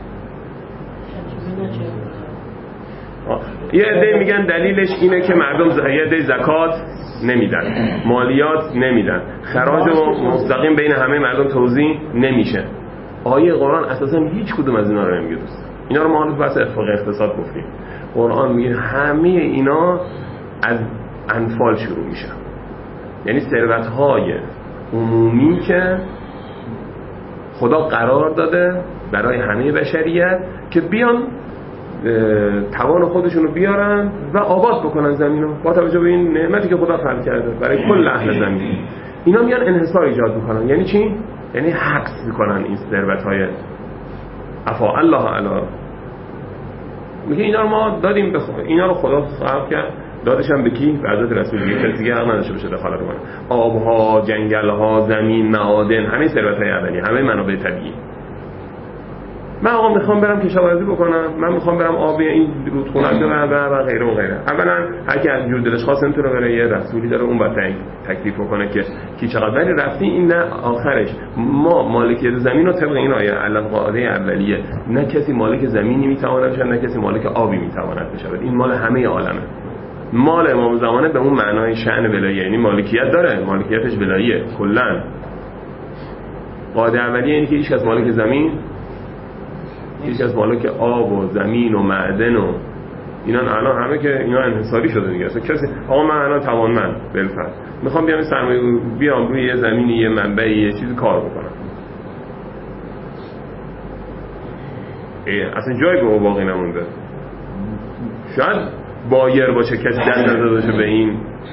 یه عده میگن دلیلش اینه که مردم یه عده زکات نمیدن، مالیات نمیدن، خراج و مستقیم بین همه مردم توزیع نمیشه. آیه قرآن اساسا هیچ کدوم از اینا رو نمیگه دوست. اینا رو ما حالا بحث افق اقتصاد گفتیم. قرآن میگه همه اینا از انفال شروع میشه، یعنی ثروت‌های عمومی که خدا قرار داده برای همه بشریت که بیان توان خودشون رو بیارن و آباد بکنن زمین رو با توجه به این نعمتی که خدا خلق کرده برای کل اهل زمین. اینا میان انحصار ایجاد میکنن. یعنی چی؟ یعنی حبس میکنن این ثروت‌های افا الله علی. میگه اینا رو ما دادیم به خدا، اینا رو خدا خلق کرد، دادش هم به کی؟ به حضرت رسول. دیگه کسی حق نداشته باشه دخالت کنه. آبها، جنگل‌ها، زمین، معادن، همه ثروت‌های اولیه، همه منابع طبیعی. من آقا میخوام برم کشاورزی بکنم، من میخوام برم آب این رودخونه رو و و غیره و غیره. اولا هر کی از جور دلش خواست نمیتونه بره، یه رسولی داره اون باید تکلیف کنه که کی چقدر. ولی رفتی این نه آخرش ما مالکیت زمین رو طبق این آیه علل قاعده اولیه، نه کسی مالک زمینی میتواند بشه، نه کسی مالک آبی میتواند بشه. این مال همه عالمه. مال امام زمانه به اون معنای شأن ولایه، یعنی مالکیت داره، مالکیتش ولایه کلا. قاعده اولیه اینه که هیچ کس مالک زمین، هیچ کس مالک آب و زمین و معدن و اینا الان همه که اینا انحصاری شده دیگه. اصلا کسی آقا من الان توانمند بالفرض میخوام بیام سرمایه بیام روی یه زمینی، یه منبعی، یه چیزی کار بکنم، اصلا جایی به او باقی نمونده. شاید بایر باشه کسی دست نداده به این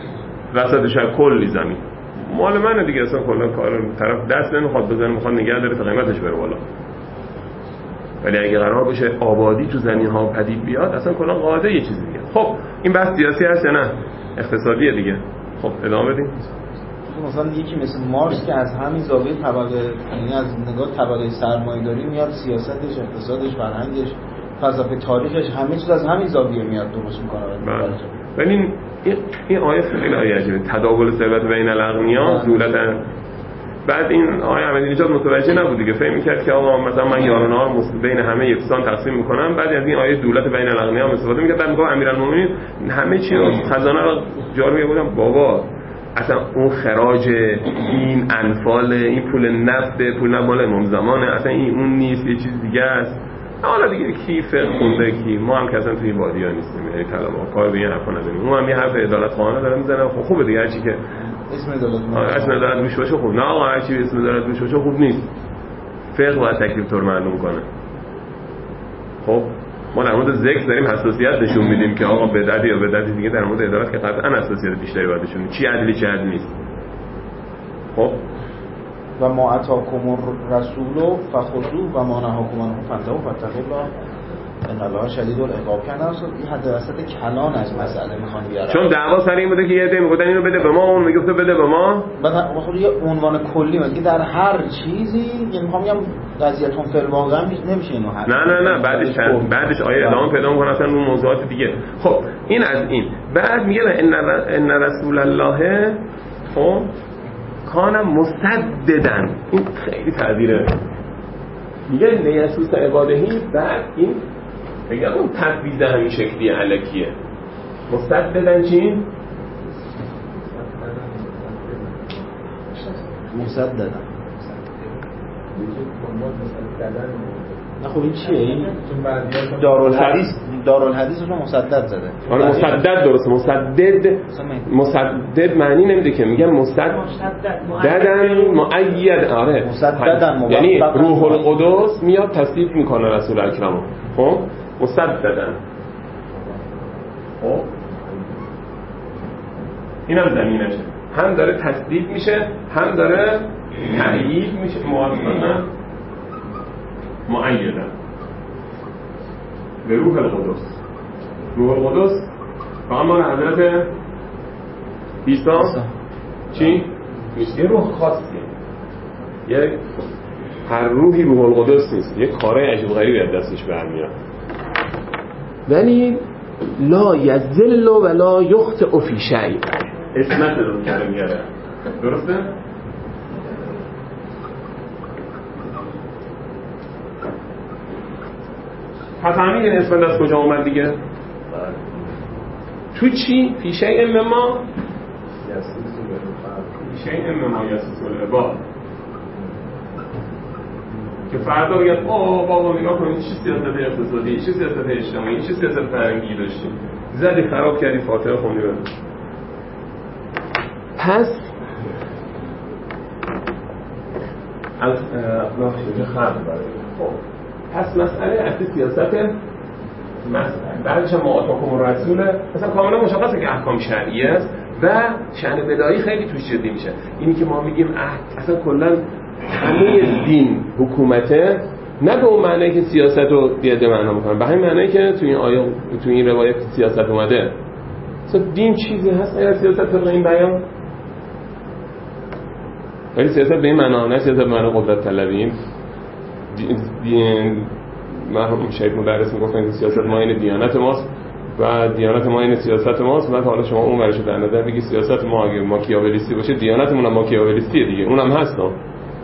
وسطش کلی زمین مال منه دیگه، اصلا کلا کار طرف دست نمیخواد بزنه، میخواد نگه داره تا قیمتش بره بالا. ولی اگه قرار باشه آبادی تو زمین ها پدید بیاد، اصلا کلا قاعده یه چیزی دیگه. خب این بحث سیاسی هست یا نه؟ اقتصادیه دیگه. خب ادامه بدیم. مثلا یکی مثل مارکس که از همین زاویه طبقه، یعنی از نگاه طبقه سرمایه‌داری میاد، سیاستش، اقتصادش، فرهنگش، فلسفه تاریخش، همه چیز از همین زاویه میاد درست میکنه. ولی این این آیه خیلی آیه عجیبه، تداول ثروت بین الاغنیا ذولتن. بعد این آیه احمدی نژاد متوجه نبود دیگه، فهم می‌کرد که آقا مثلا من یارانه‌ها رو بین همه یکسان تقسیم می‌کنم. بعد از این آیه دولت بین الاغنیا استفاده می‌کرد، بعد میگه امیرالمومنین همه چی رو خزانه رو جارو می‌بردم. بابا اصلا اون خراج، این انفال، این پول نفت، پول مال امام زمانه، اصلا این اون نیست، یه چیز دیگه است. حالا دیگه کی فقه خونده کی، ما هم که اصلا توی وادی‌ها نیستیم، یعنی طلبه کار به این حرفا نداریم. اون هم یه حرف عدالت خواهانه داره میزنه. خب خوبه دیگه، هرچی که اسم عدالت اسم عدالت روش باشه خوب. نه آقا هرچی اسم عدالت روش باشه خوب نیست. فقه باید تکلیف طور معلوم کنه. خب ما در مورد ذکر داریم حساسیت نشون میدیم که آقا بدعت یا بدعت دیگه، در مورد عدالت که قطعا حساسیت بیشتری باید نشون بدیم، چی عدلی چی عدل نیست. خب و ما اتاکم الرسول فخذوه و ما نهاکم عنه فانتهوا فاتقوا الله ان الله شدید العقاب. کنه اصلا این حد وسط کلان از مسئله میخوان بیارن، چون دعوا سر این بوده که یه عده میگفتن اینو بده به ما، اون میگفت بده به ما. بعد خود یه عنوان کلی میگه در هر چیزی، یعنی میخوام بگم قضیه‌تون فی الواقع نمیشه اینو حل. نه نه نه بعدش بعدش آیه ادامه پیدا می‌کنه اصلا اون موضوعات دیگه. خب این از این. بعد میگه ان ان رسول الله خب کان مسددن. این خیلی تعبیره. میگه لیسوس عبادهی. بعد این میگه اون تفویض همین شکلی الکیه. مسددن چی؟ مسددن. نه خب این چیه؟ این دارالحدیث دارالحدیث رو مسدد زده. آره مسدد درسته. مسدد مسدد معنی نمیده که، میگم مسدد ددن مؤید. آره مسددن، یعنی روح القدس میاد تصدیق میکنه رسول اکرمو. خب مسددن. خب اینم زمینشه، هم داره تصدیق میشه هم داره تأیید میشه. موافقن مؤیدن به روح القدس. روح القدس فقط مال حضرت عیسی چی؟ نیست، یه روح خاصیه، یه هر روحی روح القدس نیست، یه کاره عجیب غریبی از دستش برمیاد. ولی لا یذل و لا یخطئ فی شیء، اسمت رو کرده میاره. درسته؟ پس همین این اسم از کجا اومد دیگه؟ تو چی؟ فی شیء مما فی شیء مما یسوس العباد، که فردا بگن آه بابا نگاه کنید چی سیاست اقتصادی، چی سیاست اجتماعی، چی سیاست فرهنگی داشتیم، زدی خراب کردی فاتحه خوندی بده. پس از الله شده خرد برای خب پس مسئله اصلی سیاست مسئله بعدش هم معاتاکم رسوله مثلا کاملا مشخصه که احکام شرعیه است و شأن بدایی خیلی توش جدی میشه. اینی که ما میگیم اصلا کلا همه دین حکومته، نه به اون معنی که سیاست رو بیاده معنا میکنه، به همین معنی که تو این آیه تو این روایت سیاست اومده. اصلا دین چیزی هست غیر سیاست طبق این بیان؟ ولی سیاست به این معنا نه سیاست به معنی قدرت طلبی. مرحوم شیخ مدرس میگفتن که سیاست ما این دیانت ماست و دیانت ما این سیاست ماست. بعد حالا شما اون ورشو در نظر بگی سیاست ما اگه ماکیاولیستی باشه دیانتمون هم ماکیاولیستیه دیگه، اونم هست. نه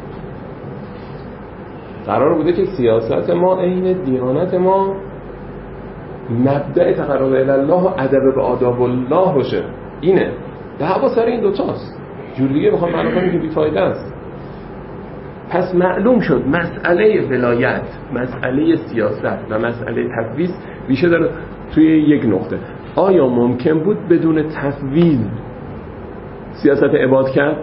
قرار بوده که سیاست ما عین دیانت ما مبدأ تقرب الی الله و ادب به آداب الله باشه. اینه دعوا سر این دوتاست، جور دیگه بخوام معنا کنیم که بی‌فایده است. پس معلوم شد مسئله ولایت، مسئله سیاست و مسئله تفویض ریشه داره توی یک نقطه. آیا ممکن بود بدون تفویض سیاست عباد کرد؟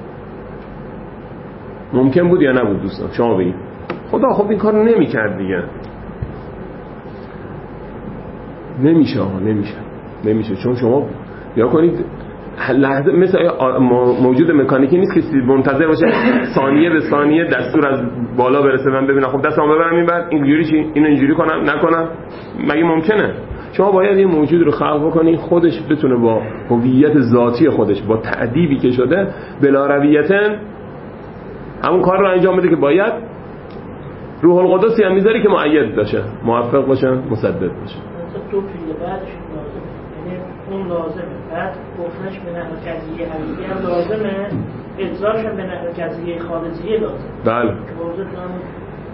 ممکن بود یا نبود دوستان؟ شما بگید. خدا خب این کار نمی کرد دیگه. نمیشه ها نمیشه نمیشه چون شما یا کنید لحظه مثل موجود مکانیکی نیست که منتظر باشه ثانیه به ثانیه دستور از بالا برسه من ببینم خب دستم ببرم این بعد اینجوری چی اینو اینجوری کنم نکنم. مگه ممکنه؟ شما باید این موجود رو خلق بکنی خودش بتونه با هویت ذاتی خودش با تأدیبی که شده بلا رویتن همون کار رو انجام بده که باید. روح القدسی هم میذاری که مؤید باشه، موفق باشه، مسدد باشه. تو پیل بعدش لازمه، یعنی اون لازمه، بعد گفتنش به نحو قضیه حقیقی هم لازمه، اجزاش هم به نحو قضیه خارجیه لازمه. بله که موضوع تو همون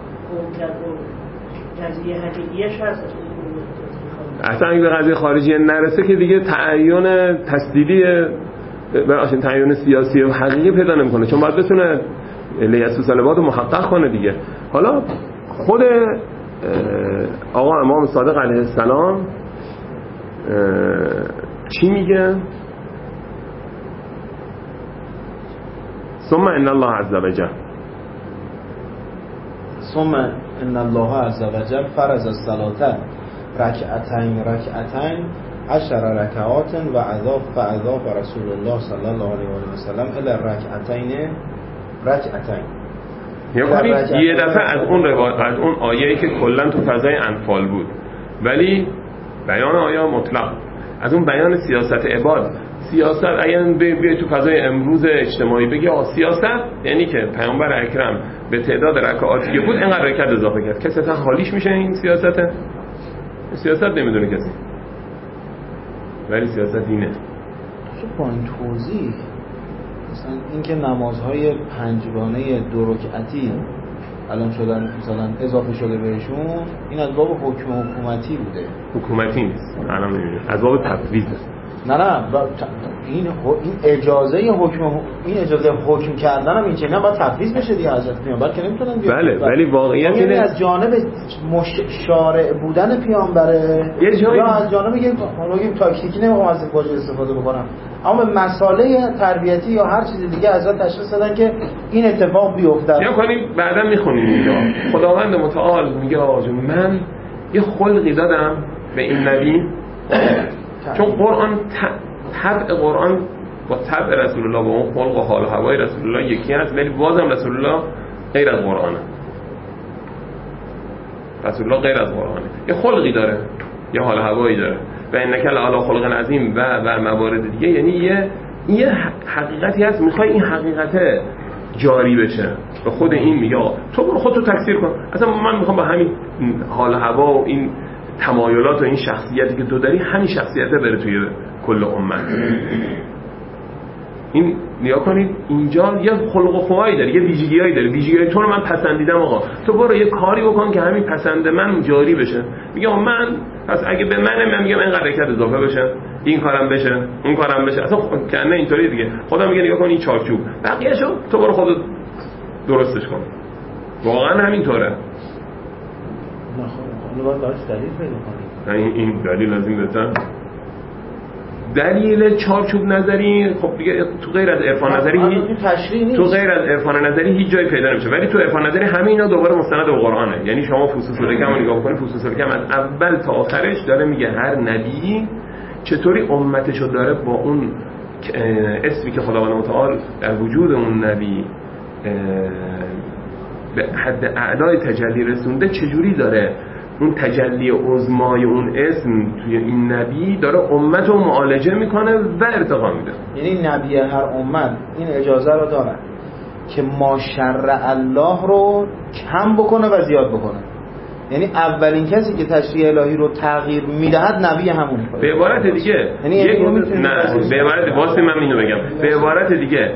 قضیه حقیقیش هست. اصلا اگه به قضیه خارجی نرسه که دیگه تعین تسدیدی ببخشید تعین سیاسی و حقیقی پیدا نمیکنه، چون باید بتونه لیسوس سلبات رو محقق کنه دیگه. حالا خود آقا امام صادق علیه السلام چی میگه؟ ثم ان الله عز وجل ثم ان الله عز وجل فرض الصلاه رکعتین رکعتین عشر رکعات و اضاف فاضاف رسول الله صلی الله علیه و سلم الی رکعتین رکعتین. یعنی یه دفعه از اون روایت از اون آیه‌ای که کلا تو فضای انفال بود ولی بیان آیه مطلق از اون بیان سیاست عباد. سیاست اگه بیای تو فضای امروز اجتماعی بگی آ سیاست یعنی که پیامبر اکرم به تعداد رکعاتی که بود اینقدر رکعت اضافه کرد. کسی اصلا حالیش میشه این سیاسته؟ سیاست نمیدونه کسی، ولی سیاست اینه. با این توضیح مثلا اینکه نمازهای پنجگانه دو رکعتی الان شدن مثلا اضافه شده بهشون، این از باب حکم حکومتی بوده. حکومتی نیست الان میبینید، از باب تفویضه. نه نه این این اجازه حکم این اجازه حکم کردن هم این چه نه باید تفویض بشه دیگه حضرت پیامبر که نمیتونن بیان. بله ولی واقعیت اینه از جانب مش... شارع بودن پیامبره یا از جانب یه حالا تاکتیکی نمیخوام از این واژه استفاده بکنم، اما به مسئله تربیتی یا هر چیز دیگه ازت تشخیص دادن که این اتفاق بیفته. یا کنیم بعدا میخونیم اینجا خداوند متعال میگه آقا جون من یه خلقی دادم به این نبی چون قرآن طبع قرآن با طبع رسول الله با اون خلق و حال و هوای رسول الله یکی هست، ولی بازم رسول الله غیر از قرآنه. رسول الله غیر از قرآنه، یه خلقی داره، یه حال و هوایی داره و انک لعلی خلق عظیم و و موارد دیگه. یعنی یه یه حقیقتی هست میخوای این حقیقت جاری بشه به خود این میگه تو برو خودتو تکثیر کن. اصلا من میخوام با همین حال و هوا و این تمایلات و این شخصیتی که تو داری همین شخصیته بره توی کل امت. این نیا کنید اینجا یه خلق و خوایی داره، یه ویژگیایی داره، ویژگیای تو رو من پسندیدم آقا تو برو یه کاری بکن که همین پسند من جاری بشه. میگم من پس اگه به من من میگم اینقدر رکعت اضافه بشه، این کارم بشه، اون کارم بشه. اصلا کنه اینطوری دیگه. خدا میگه نگاه کن این چارچوب بقیه‌شو تو برو خودت درستش کن. واقعا همینطوره. باید داشت دلیل پیدا کنید. این این دلیل لازم بزن. دلیل چارچوب نظری خب دیگه تو غیر از عرفان نظری هیچ تو غیر از عرفان نظری هیچ جایی پیدا نمیشه، ولی تو عرفان نظری همه اینا دوباره مستند به قرآنه. یعنی شما فصوص الکم رو نگاه بکنید، فصوص الکم از اول تا آخرش داره میگه هر نبی چطوری امتشو داره با اون اسمی که خداوند متعال در وجود اون نبی به حد اعلای تجلی رسونده چجوری داره اون تجلی عظمای اون اسم توی این نبی داره امت رو معالجه میکنه و ارتقا میده. یعنی نبی هر امت این اجازه رو داره که ما شرع الله رو کم بکنه و زیاد بکنه. یعنی اولین کسی که تشریع الهی رو تغییر میدهد نبی همون. به عبارت دیگه یعنی یک نه به عبارت واسه من اینو بگم به عبارت دیگه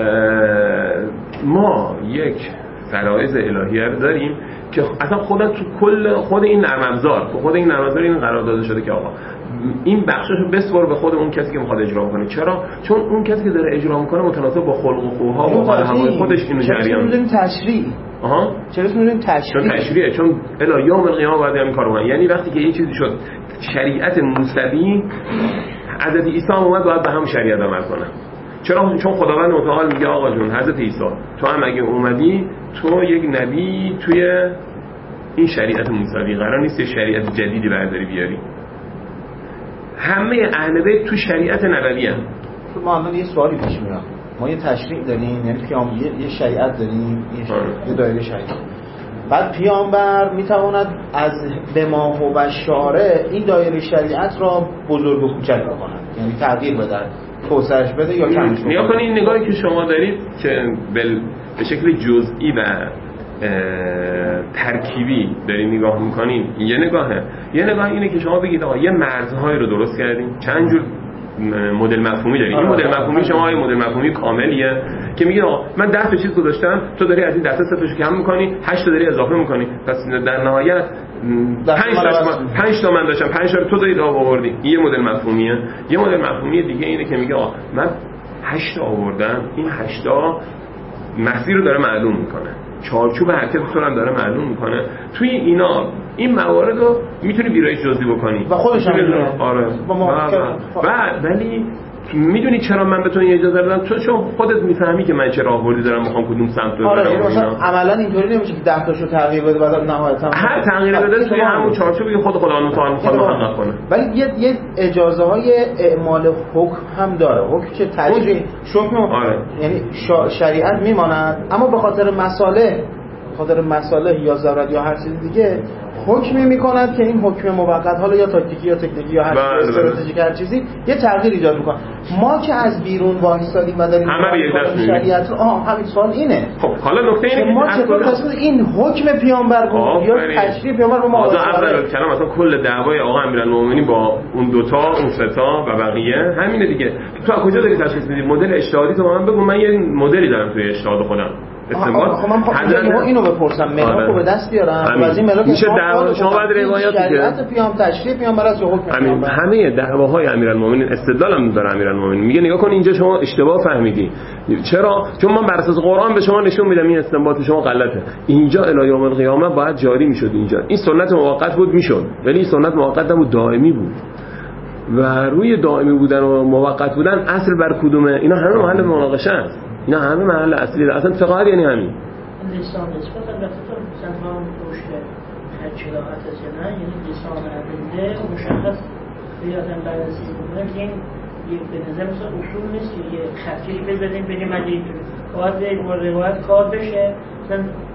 ما یک فرایض الهیه رو داریم که اصلا خود تو کل خود این نرم افزار تو خود این نرم افزار این قرار داده شده که آقا این بخششو بسپر به خود اون کسی که میخواد اجرا کنه. چرا؟ چون اون کسی که داره اجرا میکنه متناسب با خلق و خوها و حال هوای خودش اینو جریان میده. چرا تشریع آها چرا میگیم تشریع؟ چون تشریعه، چون الی یوم القیامه باید این کارو کنه. یعنی وقتی که این چیزی شد شریعت موسوی حضرت عیسی اومد باید به هم شریعت عمل کنه. چرا؟ چون خداوند متعال میگه آقا جون حضرت عیسی تو هم اگه اومدی تو یک نبی توی این شریعت موسوی قرار نیست شریعت جدیدی برداری بیاری. همه اهل بیت تو شریعت نبوی هم تو ما الان یه سوالی پیش میاد، ما یه تشریع داریم، یعنی پیام یه, یه شریعت داریم، یه, شریعت. یه دایره شریعت، بعد پیامبر میتواند از به ما و شارع این دایره شریعت را بزرگ و کوچک بکنه، یعنی تغییر بده، توسعهش بده یا کمش بکنه. نگاه کنید نگاهی که شما دارید که به شکل جزئی و ترکیبی دارین نگاه میکنین، یه نگاهه. یه نگاه اینه که شما بگید آقا یه مرزهایی رو درست کردیم، چند جور مدل مفهومی داریم. این مدل مفهومی شما یه مدل مفهومی کاملیه که میگه آقا من ده تا چیز گذاشتم، تو داری از این ده تا صفرش کم میکنی، هشت تا داری اضافه میکنی، پس در نهایت پنج تا پنج تا من داشتم، پنج تا تو داری آوردی. این یه مدل مفهومیه. یه مدل مفهومی دیگه اینه که میگه آقا من هشت تا آوردم، این هشت تا مسیر رو داره معلوم میکنه، چارچوب حرکت تو هم داره معلوم میکنه. توی اینا این موارد رو میتونی ویرایش جزئی بکنی و خودش هم میدونه. آره بعد ولی میدونی چرا من به تو این اجازه دادم؟ تو چون خودت میفهمی که من چرا آوردی دارم میخوام کدوم سمت رو آره برم. مثلا عملا اینطوری نمیشه که ده تاشو تغییر بده بعد نهایتا هر تغییر بده توی همون چارچوبی خود خدا تعالی میخواد محقق کنه. ولی یه یه اجازه های اعمال حکم هم داره، حکم که تجریع حکم آره. یعنی شریعت میماند، اما به خاطر مصالح خاطر مصالح یا ضرورت یا هر چیز دیگه حکمی میکند که این حکم موقت، حالا یا تاکتیکی یا تکنیکی یا هر چیز استراتژیک هر چیزی، یه تغییر ایجاد میکنه. ما که از بیرون وایسادیم و داریم شریعت آها همین سوال اینه. خب حالا نکته اینه ما چطور تصمیم این حکم پیامبر بود یا تشریع پیامبر با ما اول کلام اصلا کل دعوای آقا امیرالمومنین با اون دوتا اون سه تا و بقیه همینه دیگه. تو از کجا داری تشخیص میدی مدل اجتهادی تو من بگو، من یه مدلی دارم توی اجتهاد خودم استنباط. خب من حضرت اینو بپرسم ملاکو به دست بیارم و از این ملاک میشه دعوا شما بعد روایاتی که شریعت پیام تشریع پیامبر از حکم پیامبر همه دعواهای امیرالمومنین استدلال هم داره. امیرالمومنین میگه نگاه کن اینجا شما اشتباه فهمیدی. چرا؟ چون من بر اساس قرآن به شما نشون میدم این استنباط شما غلطه. اینجا الی یوم القیامه باید جاری میشد. اینجا این سنت موقت بود میشد، ولی این سنت موقت نبود، دائمی بود. و روی دائمی بودن و موقت بودن اصل بر کدومه؟ اینا همه محل مناقشه است. اینا همه محل اصلی ده. اصلا فقط یعنی همین لیسان نسبت البته تو مثلا هم پشت چراغت زنه، یعنی لیسان عبنده مشخص بیادم بررسی کنه که این به نظر مثلا اصول نیست که یه خطکش بزنیم بگیم اگه اینجوری باید با روایت کار بشه. مثلا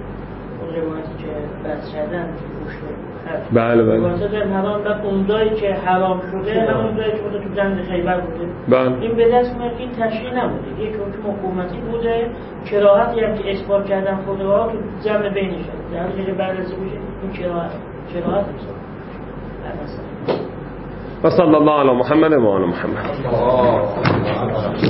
روایتی که بس شدن پشت بله بله واسه در حرام بعد اون جایی که حرام شده همون جایی که بوده تو جنگ خیبر بوده. بله. این به دست میاد این تشریع نبوده، یک حکم حکومتی بوده، کراهتی هم که اثبات کردن خودها تو جمع بینشه در حالی که بررسی میشه این کراهت کراهت میشه. و صلی الله علی محمد و آل محمد.